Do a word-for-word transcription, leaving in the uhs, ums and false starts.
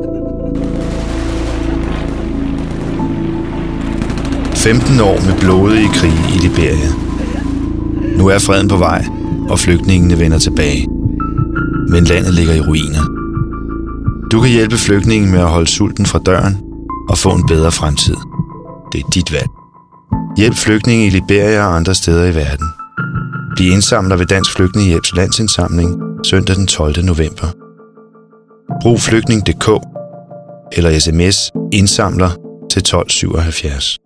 femten år med blodige krige i Liberia. Nu er freden på vej, og flygtningene vender tilbage. Men landet ligger i ruiner. Du kan hjælpe flygtningen med at holde sulten fra døren og få en bedre fremtid. Det er dit valg. Hjælp flygtninge i Liberia og andre steder i verden. Bliv indsamler ved Dansk Flygtningehjælps landsindsamling søndag den tolvte november. Brug flygtning punktum d k eller sms indsamler til tolv syvoghalvfjerds.